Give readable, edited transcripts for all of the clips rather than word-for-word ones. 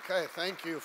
Okay, thank you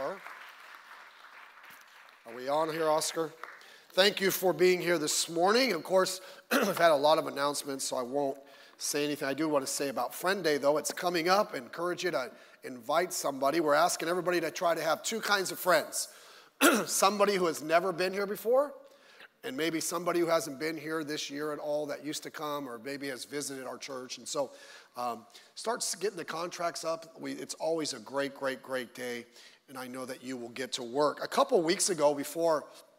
are we on here, Oscar? Thank you for being here this morning. Of course, I've had a lot of announcements, so I won't say anything. I do want to say about Friend Day, though. It's coming up. I encourage you to invite somebody. We're asking everybody to try to have two kinds of friends. Somebody who has never been here before, and maybe somebody who hasn't been here this year at all that used to come, or maybe has visited our church. And so start getting the contracts up. It's always a great day, and I know that you will get to work. A couple weeks ago, before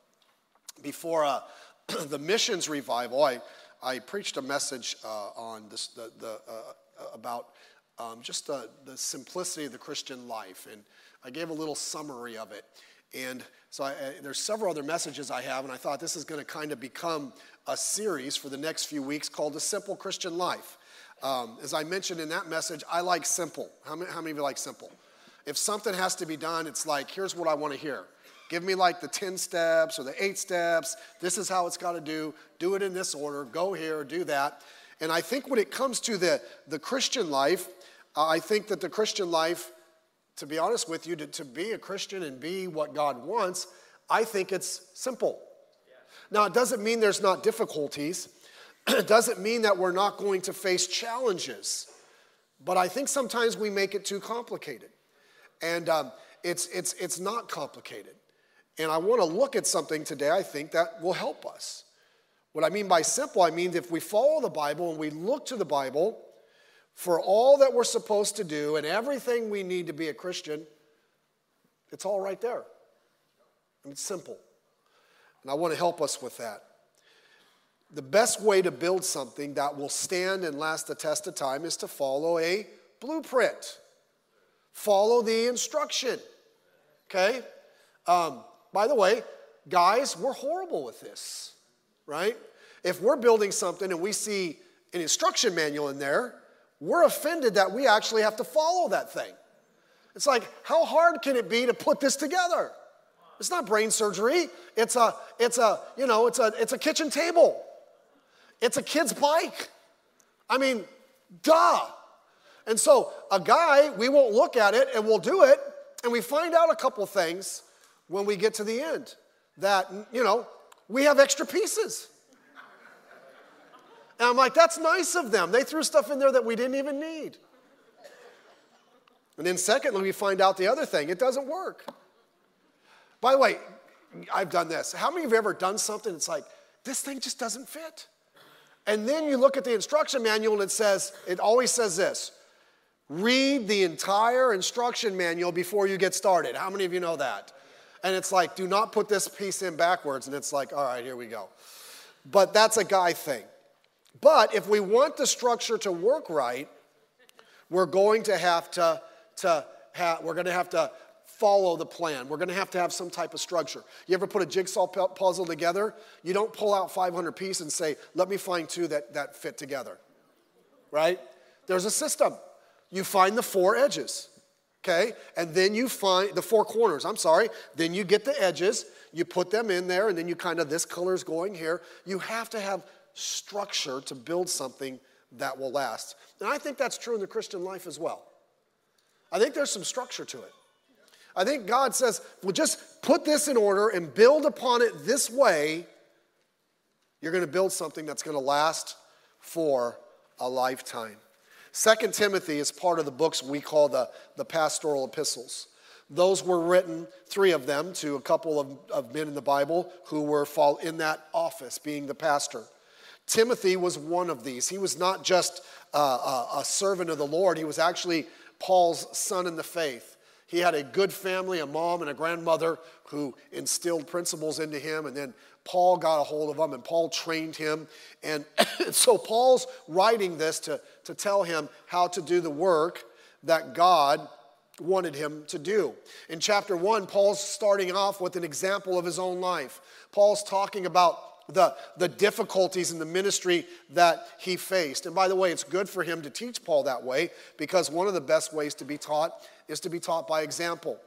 the missions revival, I preached a message on this about just the simplicity of the Christian life, and I gave a little summary of it. And so there's several other messages I have, and I thought this is going to kind of become a series for the next few weeks called The Simple Christian Life. As I mentioned in that message, I like simple. How many of you like simple? If something has to be done, it's like, here's what I want to hear. Give me like the 10 steps or the 8 steps. This is how it's got to do it in this order, go here, do that. And I think when it comes to the Christian life, I think that the Christian life, to be honest with you, to be a Christian and be what God wants, I think it's simple. Now, it doesn't mean there's not difficulties. It doesn't mean that we're not going to face challenges. But I think sometimes we make it too complicated. And it's not complicated. And I want to look at something today, I think, that will help us. What I mean by simple, I mean if we follow the Bible and we look to the Bible for all that we're supposed to do and everything we need to be a Christian, it's all right there. And it's simple. And I want to help us with that. The best way to build something that will stand and last the test of time is to follow a blueprint. Follow the instruction. Okay? By the way, guys, we're horrible with this, right? If we're building something and we see an instruction manual in there, we're offended that we actually have to follow that thing. It's like, how hard can it be to put this together? It's not brain surgery. It's a kitchen table. It's a kid's bike. I mean, duh. And so a guy, we won't look at it and we'll do it, and we find out a couple things when we get to the end that, we have extra pieces. And I'm like, that's nice of them. They threw stuff in there that we didn't even need. And then secondly, we find out the other thing. It doesn't work. By the way, I've done this. How many of you have ever done something it's like, this thing just doesn't fit? And then you look at the instruction manual and it always says this: read the entire instruction manual before you get started. How many of you know that? And it's like, do not put this piece in backwards. And it's like, all right, here we go. But that's a guy thing. But if we want the structure to work right, we're going to have to follow the plan. We're going to have some type of structure. You ever put a jigsaw puzzle together? You don't pull out 500 pieces and say, let me find two that fit together, right? There's a system. You find the 4 edges, okay? And then you find the 4 corners, Then you get the edges, you put them in there, and then you this color's going here. You have to have structure to build something that will last. And I think that's true in the Christian life as well. I think there's some structure to it. I think God says, well, just put this in order and build upon it this way. You're going to build something that's going to last for a lifetime. 2 Timothy is part of the books we call the pastoral epistles. Those were written, 3 of them, to a couple of men in the Bible who were in that office, being the pastor. Timothy was one of these. He was not just a servant of the Lord. He was actually Paul's son in the faith. He had a good family, a mom and a grandmother who instilled principles into him, and then Paul got a hold of him, and Paul trained him. And so Paul's writing this to tell him how to do the work that God wanted him to do. In chapter 1, Paul's starting off with an example of his own life. Paul's talking about the difficulties in the ministry that he faced. And by the way, it's good for him to teach Paul that way, because one of the best ways to be taught is to be taught by example.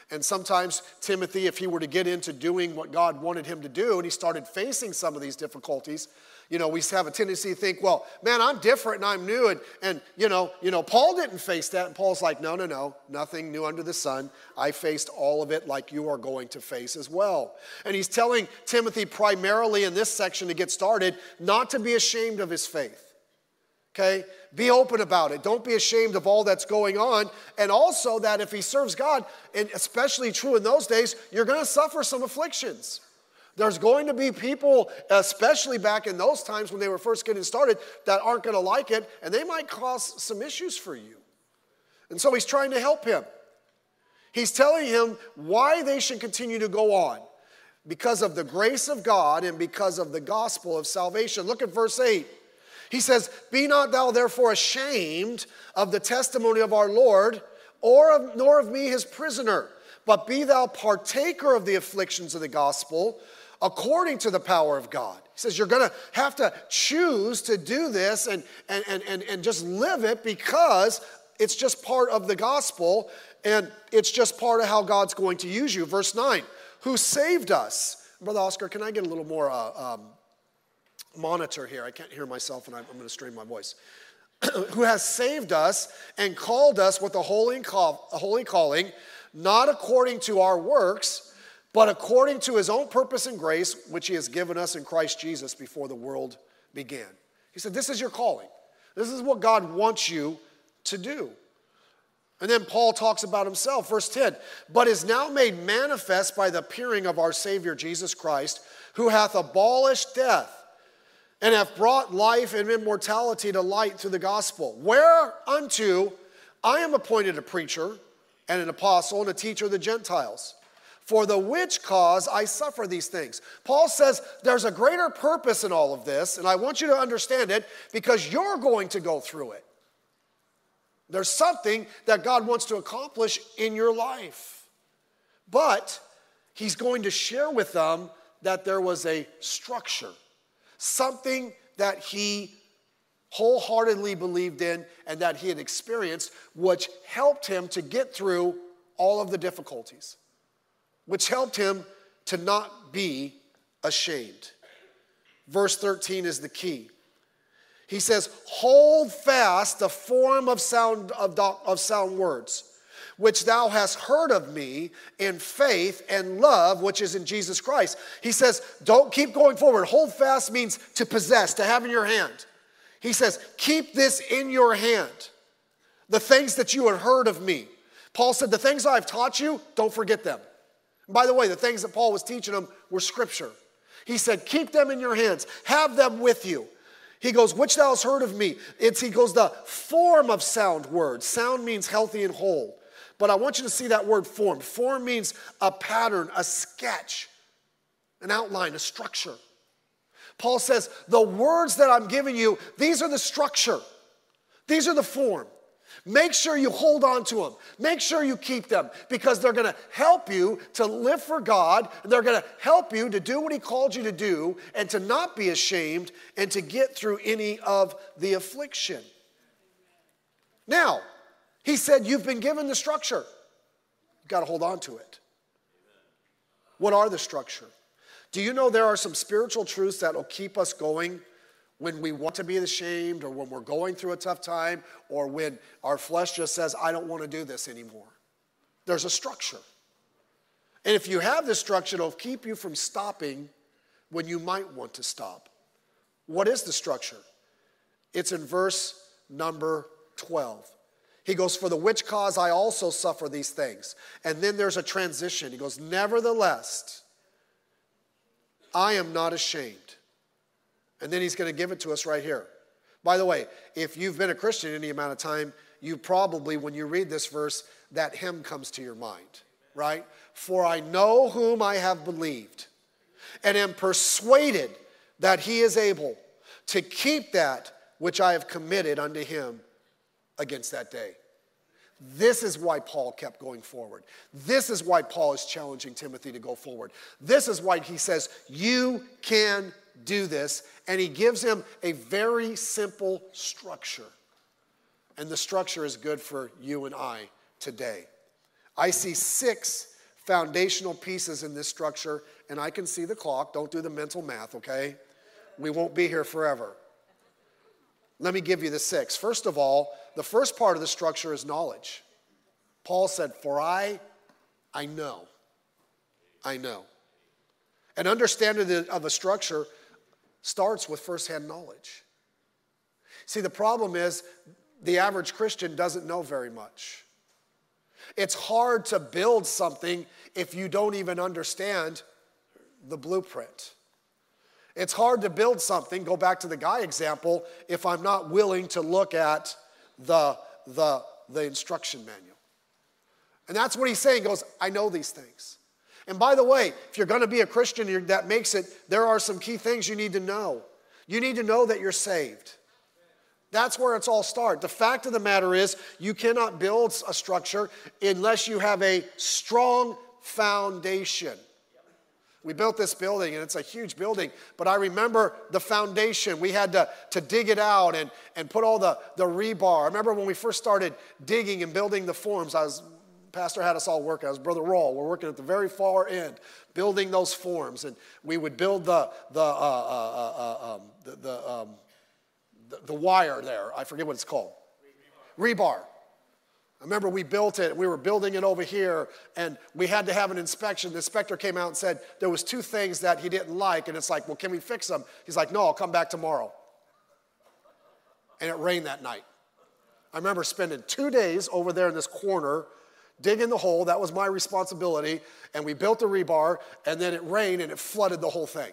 And sometimes Timothy, if he were to get into doing what God wanted him to do, and he started facing some of these difficulties, we have a tendency to think, well, man, I'm different and I'm new. And Paul didn't face that. And Paul's like, no, nothing new under the sun. I faced all of it like you are going to face as well. And he's telling Timothy primarily in this section to get started, not to be ashamed of his faith. Okay? Be open about it. Don't be ashamed of all that's going on. And also that if he serves God, and especially true in those days, you're going to suffer some afflictions. There's going to be people, especially back in those times when they were first getting started, that aren't going to like it, and they might cause some issues for you. And so he's trying to help him. He's telling him why they should continue to go on. Because of the grace of God and because of the gospel of salvation. Look at verse 8. He says, "Be not thou therefore ashamed of the testimony of our Lord, nor of me his prisoner, but be thou partaker of the afflictions of the gospel, according to the power of God." He says you're going to have to choose to do this and just live it, because it's just part of the gospel and it's just part of how God's going to use you. Verse 9, "Who saved us." Brother Oscar, can I get a little more monitor here? I can't hear myself and I'm going to strain my voice. "Who has saved us and called us with a holy calling, not according to our works, but according to his own purpose and grace, which he has given us in Christ Jesus before the world began." He said, this is your calling. This is what God wants you to do. And then Paul talks about himself, verse 10, "But is now made manifest by the appearing of our Savior Jesus Christ, who hath abolished death, and hath brought life and immortality to light through the gospel, whereunto I am appointed a preacher and an apostle and a teacher of the Gentiles. For the which cause I suffer these things." Paul says there's a greater purpose in all of this, and I want you to understand it because you're going to go through it. There's something that God wants to accomplish in your life. But he's going to share with them that there was a structure, something that he wholeheartedly believed in and that he had experienced, which helped him to get through all of the difficulties, which helped him to not be ashamed. Verse 13 is the key. He says, "Hold fast the form of sound words, which thou hast heard of me in faith and love, which is in Jesus Christ." He says, don't keep going forward. Hold fast means to possess, to have in your hand. He says, keep this in your hand. The things that you had heard of me. Paul said, the things I've taught you, don't forget them. And by the way, the things that Paul was teaching them were scripture. He said, keep them in your hands. Have them with you. He goes, "Which thou hast heard of me." He goes, the form of sound words. Sound means healthy and whole. But I want you to see that word form. Form means a pattern, a sketch, an outline, a structure. Paul says, the words that I'm giving you, these are the structure. These are the form. Make sure you hold on to them. Make sure you keep them, because they're going to help you to live for God. They're going to help you to do what he called you to do and to not be ashamed and to get through any of the affliction. Now, he said, you've been given the structure. You've got to hold on to it. What are the structure? Do you know there are some spiritual truths that will keep us going when we want to be ashamed, or when we're going through a tough time, or when our flesh just says, I don't want to do this anymore? There's a structure. And if you have this structure, it'll keep you from stopping when you might want to stop. What is the structure? It's in verse number 12. He goes, "For the which cause I also suffer these things." And then there's a transition. He goes, "Nevertheless, I am not ashamed." And then he's going to give it to us right here. By the way, if you've been a Christian any amount of time, you probably, when you read this verse, that hymn comes to your mind, right? "For I know whom I have believed, and am persuaded that he is able to keep that which I have committed unto him against that day." This is why Paul kept going forward. This is why Paul is challenging Timothy to go forward. This is why he says, you can do this. And he gives him a very simple structure. And the structure is good for you and I today. I see 6 foundational pieces in this structure, and I can see the clock. Don't do the mental math, okay? We won't be here forever. Let me give you the 6. First of all, the first part of the structure is knowledge. Paul said, for I know. I know. An understanding of a structure starts with firsthand knowledge. See, the problem is the average Christian doesn't know very much. It's hard to build something if you don't even understand the blueprint. It's hard to build something, go back to the guy example, if I'm not willing to look at the instruction manual. And that's what he's saying, he goes, I know these things. And by the way, if you're going to be a Christian, that makes it, there are some key things you need to know. You need to know that you're saved. That's where it's all started. The fact of the matter is, you cannot build a structure unless you have a strong foundation. We built this building, and it's a huge building, but I remember the foundation. We had to dig it out and put all the rebar. I remember when we first started digging and building the forms, Pastor had us all working. I was Brother Rawl. We're working at the very far end, building those forms, and we would build the wire there. I forget what it's called. Rebar. I remember we built it. We were building it over here, and we had to have an inspection. The inspector came out and said there was 2 things that he didn't like, and it's like, well, can we fix them? He's like, no, I'll come back tomorrow. And it rained that night. I remember spending 2 days over there in this corner digging the hole. That was my responsibility. And we built the rebar, and then it rained, and it flooded the whole thing.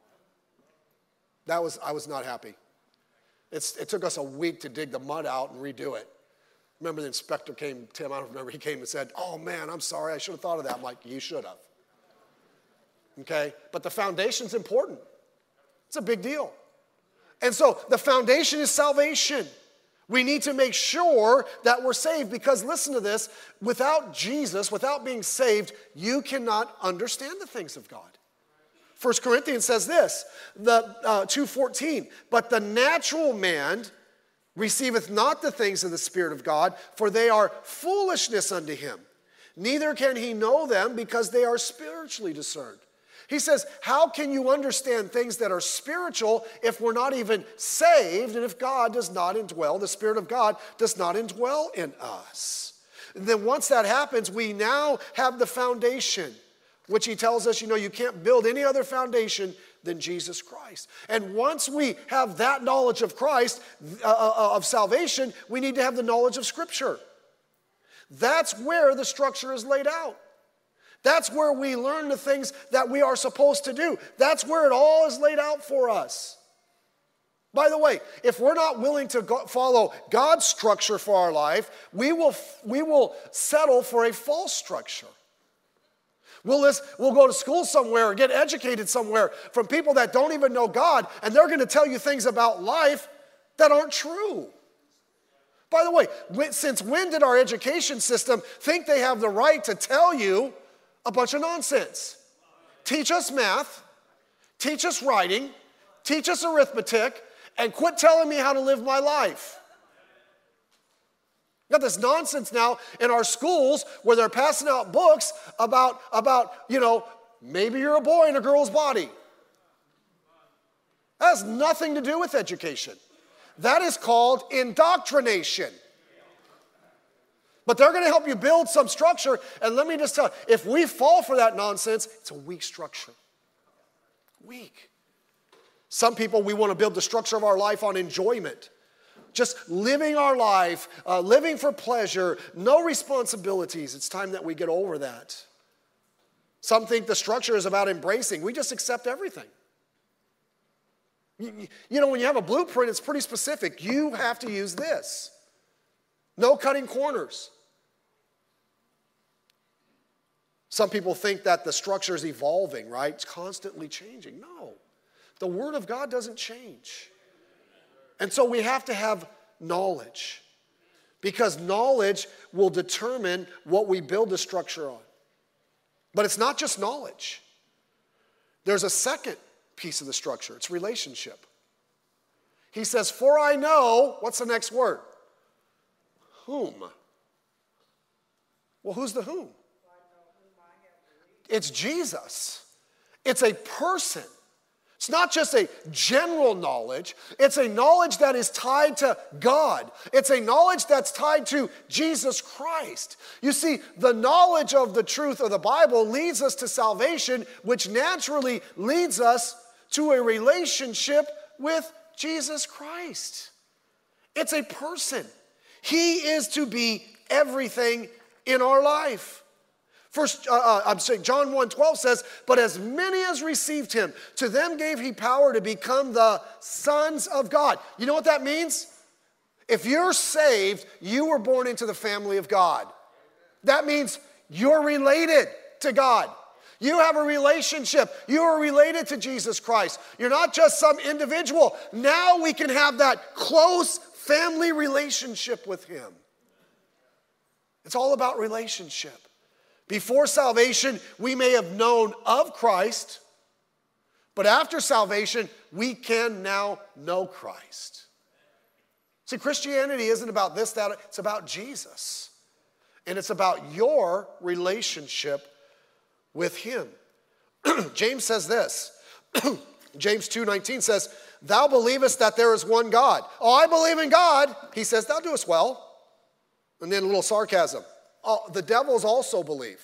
I was not happy. It took us a week to dig the mud out and redo it. Remember the inspector came, Tim, I don't remember, he came and said, oh man, I'm sorry, I should have thought of that. I'm like, you should have. Okay? But the foundation's important. It's a big deal. And so the foundation is salvation. We need to make sure that we're saved because, listen to this, without Jesus, without being saved, you cannot understand the things of God. 1 Corinthians says this, 2:14, but the natural man receiveth not the things of the Spirit of God, for they are foolishness unto him. Neither can he know them because they are spiritually discerned. He says, how can you understand things that are spiritual if we're not even saved and if God does not indwell, the Spirit of God does not indwell in us? And then once that happens, we now have the foundation, which he tells us, you can't build any other foundation than Jesus Christ. And once we have that knowledge of Christ, of salvation, we need to have the knowledge of Scripture. That's where the structure is laid out. That's where we learn the things that we are supposed to do. That's where it all is laid out for us. By the way, if we're not willing to follow God's structure for our life, we will settle for a false structure. We'll go to school somewhere or get educated somewhere from people that don't even know God, and they're going to tell you things about life that aren't true. By the way, since when did our education system think they have the right to tell you a bunch of nonsense? Teach us math, teach us writing, teach us arithmetic, and quit telling me how to live my life. We got this nonsense now in our schools where they're passing out books about maybe you're a boy in a girl's body. That has nothing to do with education. That is called indoctrination. But they're going to help you build some structure. And let me just tell you, if we fall for that nonsense, it's a weak structure. Weak. Some people, we want to build the structure of our life on enjoyment. Just living our life, living for pleasure, no responsibilities. It's time that we get over that. Some think the structure is about embracing. We just accept everything. When you have a blueprint, it's pretty specific. You have to use this. No cutting corners. Some people think that the structure is evolving, right? It's constantly changing. No. The Word of God doesn't change. And so we have to have knowledge, because knowledge will determine what we build the structure on. But it's not just knowledge. There's a second piece of the structure. It's relationship. He says, for I know, what's the next word? Whom? Well, who's the whom? It's Jesus. It's a person. It's not just a general knowledge. It's a knowledge that is tied to God. It's a knowledge that's tied to Jesus Christ. You see, the knowledge of the truth of the Bible leads us to salvation, which naturally leads us to a relationship with Jesus Christ. It's a person. He is to be everything in our life. John 1:12 says, but as many as received him, to them gave he power to become the sons of God. You know what that means? If you're saved, you were born into the family of God. That means you're related to God. You have a relationship. You are related to Jesus Christ. You're not just some individual. Now we can have that close family relationship with him. It's all about relationship. Before salvation, we may have known of Christ, but after salvation, we can now know Christ. See, Christianity isn't about this, that, it's about Jesus. And it's about your relationship with him. James says this. James 2:19 says, thou believest that there is one God. Oh, I believe in God. He says, thou doest well. And then a little sarcasm. Oh, the devils also believe.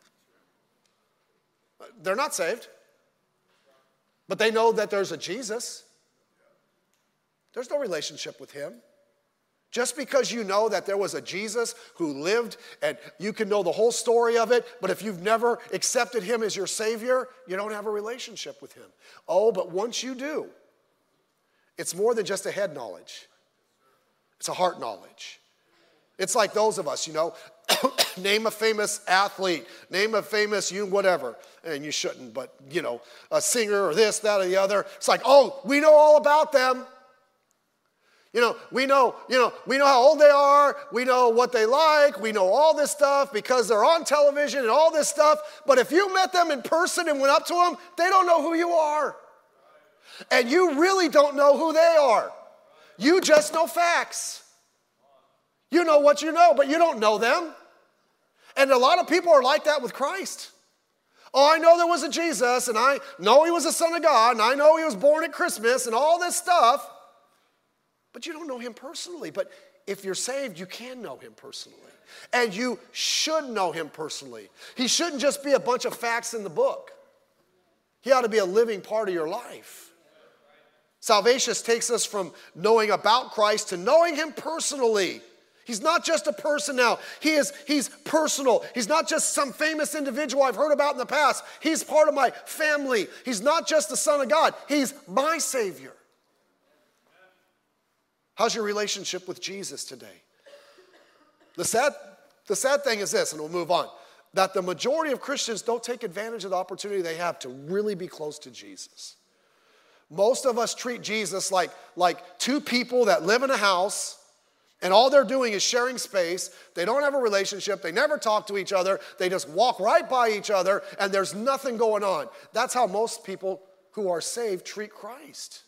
They're not saved. But they know that there's a Jesus. There's no relationship with him. Just because you know that there was a Jesus who lived and you can know the whole story of it, but if you've never accepted him as your Savior, you don't have a relationship with him. Oh, but once you do, it's more than just a head knowledge. It's a heart knowledge. It's like those of us, name a famous athlete, name a famous whatever, and you shouldn't, but a singer or this, that, or the other. It's like, oh, we know all about them. We know how old they are, we know what they like, we know all this stuff because they're on television and all this stuff, but if you met them in person and went up to them, they don't know who you are. And you really don't know who they are. You just know facts. You know what you know, but you don't know them. And a lot of people are like that with Christ. Oh, I know there was a Jesus, and I know he was the Son of God, and I know he was born at Christmas, and all this stuff. But you don't know him personally. But if you're saved, you can know him personally. And you should know him personally. He shouldn't just be a bunch of facts in the book. He ought to be a living part of your life. Salvation takes us from knowing about Christ to knowing him personally. He's not just a person now. He's personal. He's not just some famous individual I've heard about in the past. He's part of my family. He's not just the Son of God. He's my Savior. How's your relationship with Jesus today? The sad thing is this, and we'll move on, that the majority of Christians don't take advantage of the opportunity they have to really be close to Jesus. Most of us treat Jesus like two people that live in a house, and all they're doing is sharing space. They don't have a relationship. They never talk to each other. They just walk right by each other, and there's nothing going on. That's how most people who are saved treat Christ.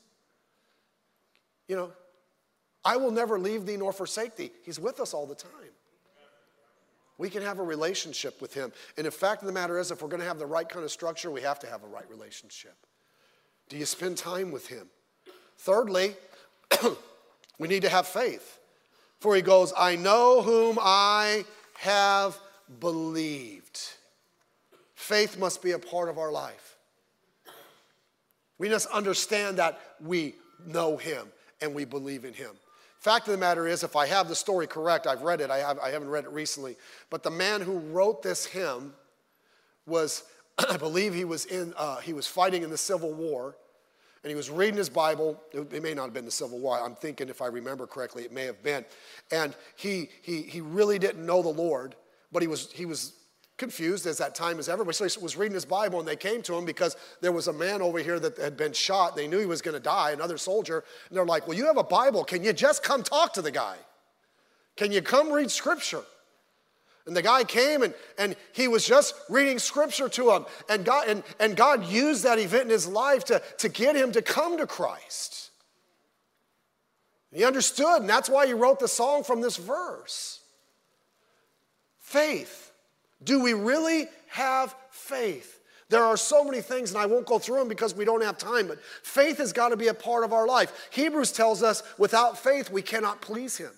I will never leave thee nor forsake thee. He's with us all the time. We can have a relationship with him. And the fact of the matter is, if we're going to have the right kind of structure, we have to have a right relationship. Do you spend time with him? Thirdly, we need to have faith. For he goes, I know whom I have believed. Faith must be a part of our life. We must understand that we know him and we believe in him. Fact of the matter is, if I have the story correct, I've read it, I haven't read it recently, but the man who wrote this hymn was, I believe he was fighting in the Civil War, and he was reading his Bible. It may not have been the Civil War. I'm thinking, if I remember correctly, it may have been. And he really didn't know the Lord, but he was confused as that time as everybody. So he was reading his Bible, and they came to him because there was a man over here that had been shot. They knew he was going to die, another soldier. And they're like, well, you have a Bible. Can you just come talk to the guy? Can you come read Scripture? And the guy came, and he was just reading Scripture to him. And God used that event in his life to get him to come to Christ. He understood, and that's why he wrote the song from this verse. Faith. Do we really have faith. There are so many things, and I won't go through them because we don't have time, but faith has got to be a part of our life. Hebrews tells us without faith we cannot please him.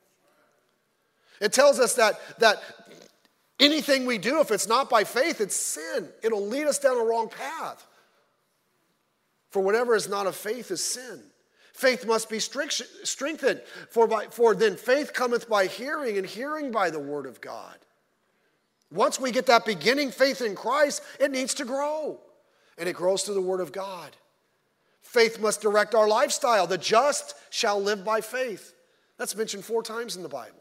It tells us that anything we do, if it's not by faith, it's sin. It'll lead us down a wrong path. For whatever is not of faith is sin. Faith must be strengthened, for then faith cometh by hearing, and hearing by the word of God. Once we get that beginning faith in Christ, it needs to grow. And it grows through the word of God. Faith must direct our lifestyle. The just shall live by faith. That's mentioned 4 times in the Bible.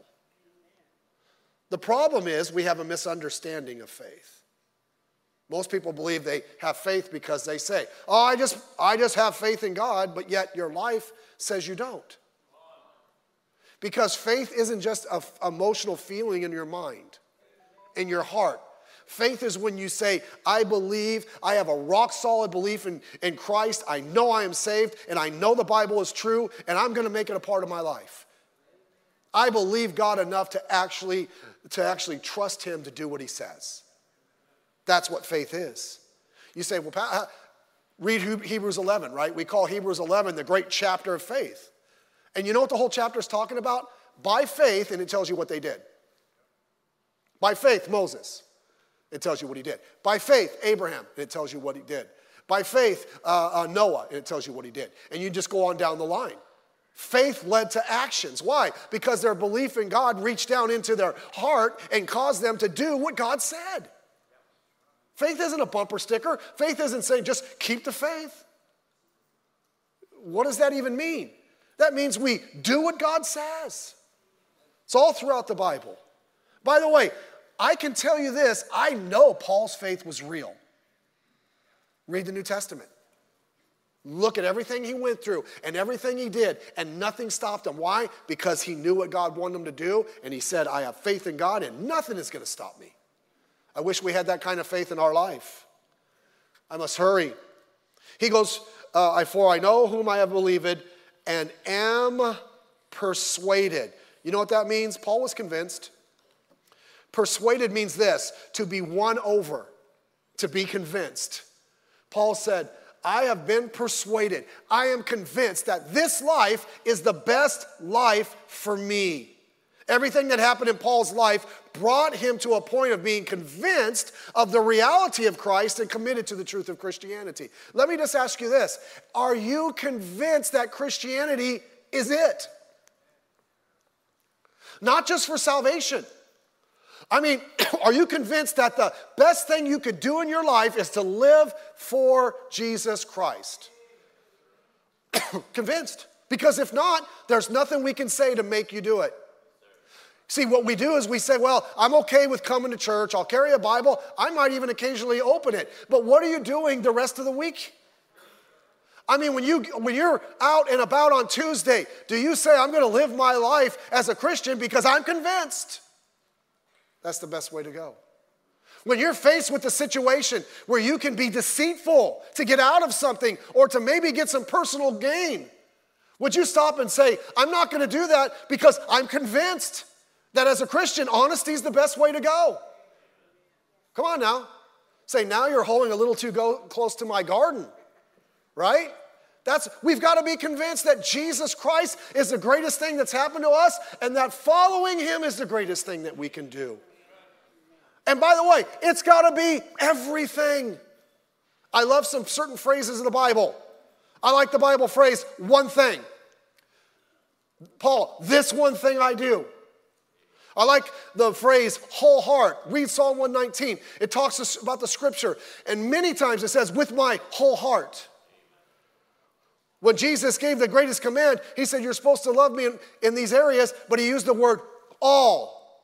The problem is we have a misunderstanding of faith. Most people believe they have faith because they say, oh, I just have faith in God, but yet your life says you don't. Because faith isn't just an emotional feeling in your mind, in your heart. Faith is when you say, I believe, I have a rock solid belief in Christ, I know I am saved, and I know the Bible is true, and I'm going to make it a part of my life. I believe God enough to actually trust him to do what he says. That's what faith is. You say, well, read Hebrews 11, right? We call Hebrews 11 the great chapter of faith. And you know what the whole chapter is talking about? By faith, and it tells you what they did. By faith, Moses. It tells you what he did. By faith, Abraham, and it tells you what he did. By faith, Noah, and it tells you what he did. And you just go on down the line. Faith led to actions. Why? Because their belief in God reached down into their heart and caused them to do what God said. Faith isn't a bumper sticker. Faith isn't saying just keep the faith. What does that even mean? That means we do what God says. It's all throughout the Bible. By the way, I can tell you this, I know Paul's faith was real. Read the New Testament. Look at everything he went through and everything he did, and nothing stopped him. Why? Because he knew what God wanted him to do, and he said, I have faith in God, and nothing is going to stop me. I wish we had that kind of faith in our life. I must hurry. He goes, for I know whom I have believed, and am persuaded. You know what that means? Paul was convinced. Persuaded means this, to be won over, to be convinced. Paul said, I have been persuaded. I am convinced that this life is the best life for me. Everything that happened in Paul's life brought him to a point of being convinced of the reality of Christ and committed to the truth of Christianity. Let me just ask you this. Are you convinced that Christianity is it? Not just for salvation. I mean, are you convinced that the best thing you could do in your life is to live for Jesus Christ? Convinced. Because if not, there's nothing we can say to make you do it. See, what we do is we say, well, I'm okay with coming to church. I'll carry a Bible. I might even occasionally open it. But what are you doing the rest of the week? I mean, when you're out and about on Tuesday, do you say, I'm going to live my life as a Christian because I'm convinced? That's the best way to go. When you're faced with a situation where you can be deceitful to get out of something or to maybe get some personal gain, would you stop and say, I'm not going to do that because I'm convinced that as a Christian, honesty is the best way to go? Come on now. Say, now you're holding a little too close to my garden, right? We've got to be convinced that Jesus Christ is the greatest thing that's happened to us and that following him is the greatest thing that we can do. And by the way, it's got to be everything. I love some certain phrases in the Bible. I like the Bible phrase, one thing. Paul, this one thing I do. I like the phrase, whole heart. Read Psalm 119. It talks about the scripture. And many times it says, with my whole heart. When Jesus gave the greatest command, he said, you're supposed to love me in these areas, but he used the word all.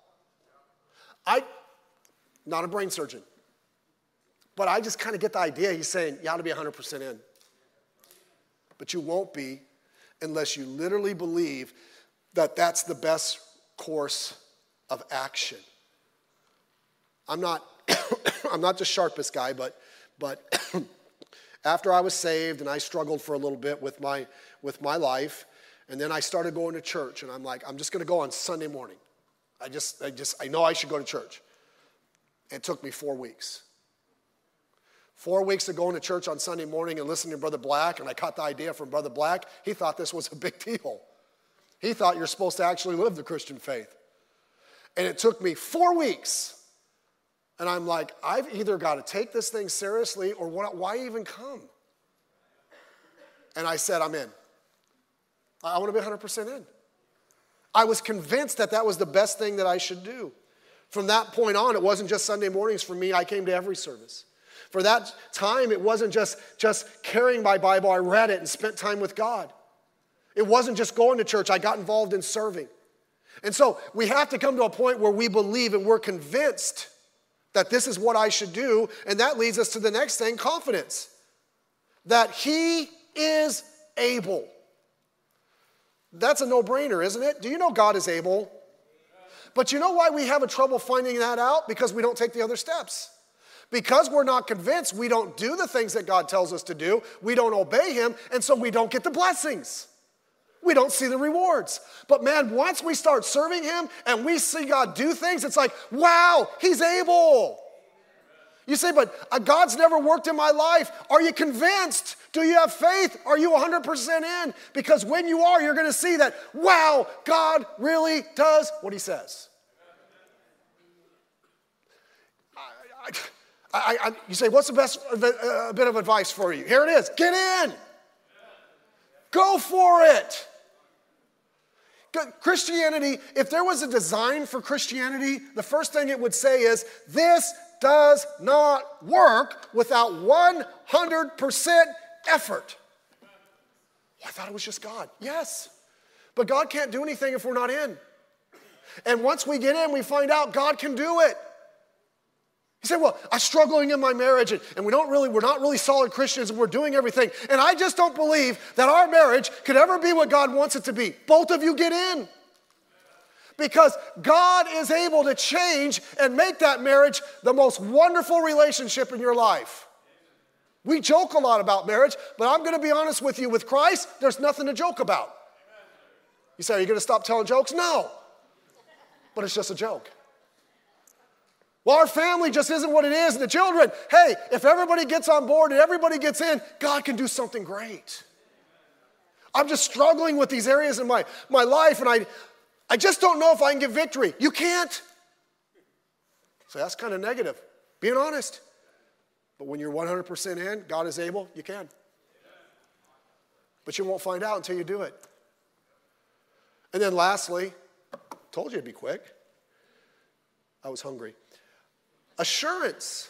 Not a brain surgeon, but I just kind of get the idea. He's saying, you ought to be 100% in. But you won't be unless you literally believe that that's the best course of action. I'm not the sharpest guy, but after I was saved and I struggled for a little bit with my life, and then I started going to church, and I'm like, I'm just going to go on Sunday morning. I know I should go to church. It took me 4 weeks. 4 weeks of going to church on Sunday morning and listening to Brother Black, and I caught the idea from Brother Black. He thought this was a big deal. He thought you're supposed to actually live the Christian faith. And it took me 4 weeks. And I'm like, I've either got to take this thing seriously or why even come? And I said, I'm in. I want to be 100% in. I was convinced that that was the best thing that I should do. From that point on, it wasn't just Sunday mornings for me. I came to every service. For that time, it wasn't just carrying my Bible. I read it and spent time with God. It wasn't just going to church. I got involved in serving. And so we have to come to a point where we believe and we're convinced that this is what I should do. And that leads us to the next thing, confidence. That He is able. That's a no-brainer, isn't it? Do you know God is able? But you know why we have a trouble finding that out? Because we don't take the other steps. Because we're not convinced, we don't do the things that God tells us to do. We don't obey Him, and so we don't get the blessings. We don't see the rewards. But man, once we start serving Him and we see God do things, it's like, wow, He's able. You say, but God's never worked in my life. Are you convinced? Do you have faith? Are you 100% in? Because when you are, you're going to see that, wow, God really does what He says. You say, what's the best bit of advice for you? Here it is. Get in. Go for it. Christianity, if there was a design for Christianity, the first thing it would say is, this does not work without 100% effort. Well, I thought it was just God. Yes. But God can't do anything if we're not in. And once we get in, we find out God can do it. You say, well, I'm struggling in my marriage, and we're not really solid Christians, and we're doing everything. And I just don't believe that our marriage could ever be what God wants it to be. Both of you get in. Because God is able to change and make that marriage the most wonderful relationship in your life. We joke a lot about marriage, but I'm going to be honest with you. With Christ, there's nothing to joke about. You say, are you going to stop telling jokes? No. But it's just a joke. Well, our family just isn't what it is. And the children, hey, if everybody gets on board and everybody gets in, God can do something great. I'm just struggling with these areas in my life, and I just don't know if I can get victory. You can't. So that's kind of negative. Being honest. But when you're 100% in, God is able, you can. But you won't find out until you do it. And then lastly, told you it'd be quick. I was hungry. Assurance.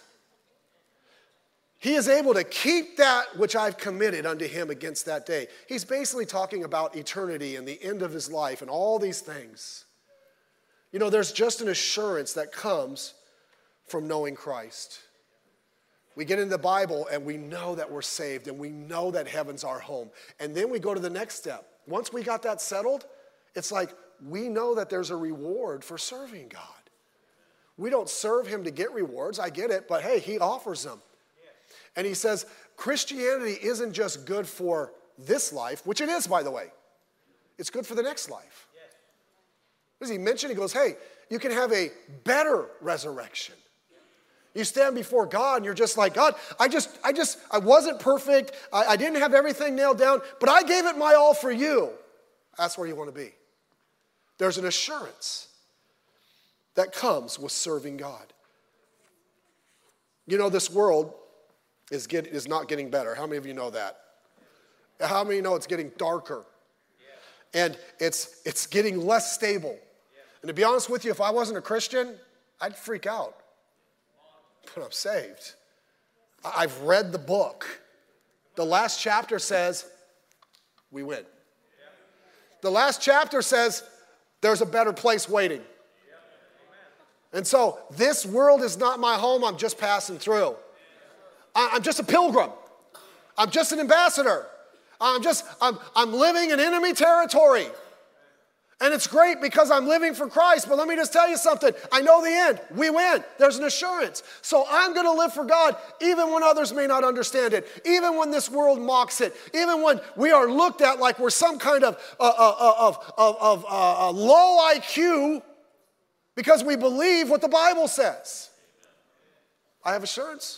He is able to keep that which I've committed unto him against that day. He's basically talking about eternity and the end of his life and all these things. You know, there's just an assurance that comes from knowing Christ. We get into the Bible and we know that we're saved and we know that heaven's our home. And then we go to the next step. Once we got that settled, it's like we know that there's a reward for serving God. We don't serve him to get rewards, I get it, but hey, he offers them. And he says, Christianity isn't just good for this life, which it is, by the way. It's good for the next life. What does he mention? He goes, hey, you can have a better resurrection. You stand before God and you're just like, God, I wasn't perfect. I didn't have everything nailed down, but I gave it my all for you. That's where you want to be. There's an assurance that comes with serving God. You know, this world is not getting better. How many of you know that? How many know it's getting darker? And it's getting less stable. And to be honest with you, if I wasn't a Christian, I'd freak out. But I'm saved. I've read the book. The last chapter says, we win. The last chapter says, there's a better place waiting. And so this world is not my home. I'm just passing through. I'm just a pilgrim. I'm just an ambassador. I'm living in enemy territory. And it's great because I'm living for Christ. But let me just tell you something. I know the end. We win. There's an assurance. So I'm going to live for God even when others may not understand it. Even when this world mocks it. Even when we are looked at like we're some kind of low IQ because we believe what the Bible says. I have assurance.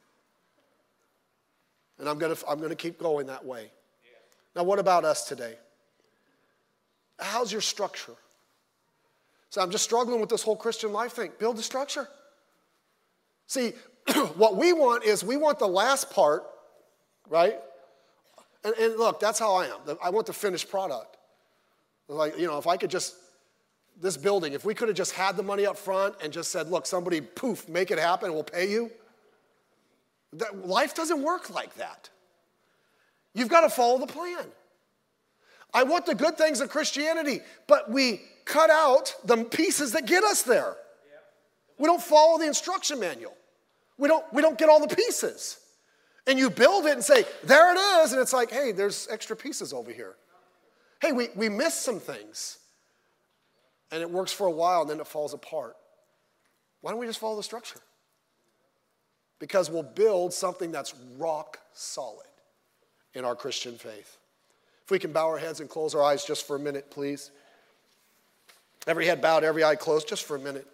And I'm gonna keep going that way. Now, what about us today? How's your structure? So I'm just struggling with this whole Christian life thing. Build the structure. See, what we want is we want the last part, right? And look, that's how I am. I want the finished product. Like, if I could just, this building, if we could have just had the money up front and just said, look, somebody, poof, make it happen, we'll pay you. Life doesn't work like that. You've got to follow the plan. I want the good things of Christianity, but we cut out the pieces that get us there. We don't follow the instruction manual. We don't get all the pieces. And you build it and say, there it is, and it's like, hey, there's extra pieces over here. Hey, we miss some things. And it works for a while, and then it falls apart. Why don't we just follow the structure? Because we'll build something that's rock solid in our Christian faith. If we can bow our heads and close our eyes just for a minute, please. Every head bowed, every eye closed, just for a minute.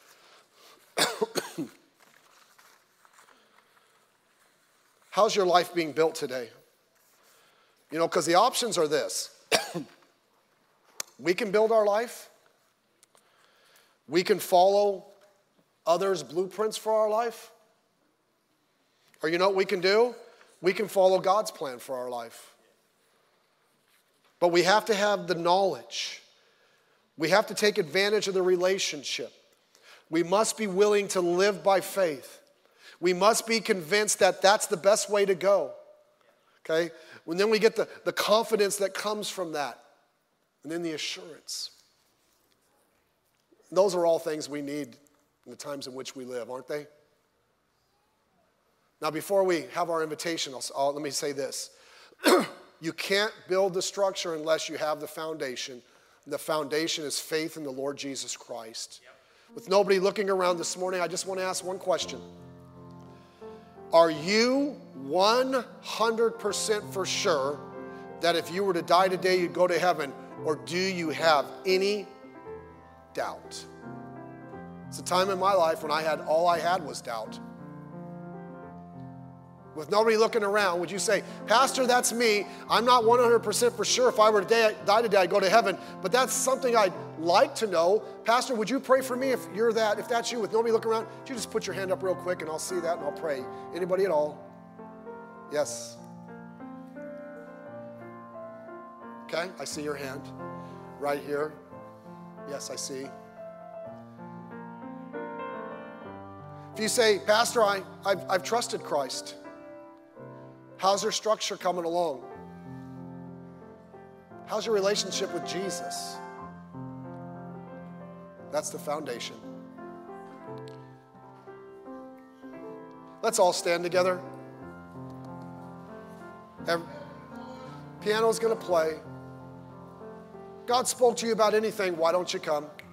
How's your life being built today? Because the options are this. We can build our life. We can follow others' blueprints for our life. Or you know what we can do? We can follow God's plan for our life. But we have to have the knowledge. We have to take advantage of the relationship. We must be willing to live by faith. We must be convinced that that's the best way to go. Okay? And then we get the confidence that comes from that. And then the assurance. Those are all things we need in the times in which we live, aren't they? Now, before we have our invitation, let me say this. You can't build the structure unless you have the foundation. And the foundation is faith in the Lord Jesus Christ. Yep. With nobody looking around this morning, I just want to ask one question. Are you 100% for sure that if you were to die today, you'd go to heaven? Or do you have any doubt? It's a time in my life when all I had was doubt. With nobody looking around, would you say, Pastor, that's me. I'm not 100% for sure if I were to die today, I'd go to heaven. But that's something I'd like to know. Pastor, would you pray for me if that's you with nobody looking around? Would you just put your hand up real quick and I'll see that and I'll pray. Anybody at all? Yes. Okay, I see your hand right here. Yes, I see. If you say, Pastor, I've trusted Christ. How's your structure coming along? How's your relationship with Jesus? That's the foundation. Let's all stand together. Piano's going to play. God spoke to you about anything, why don't you come?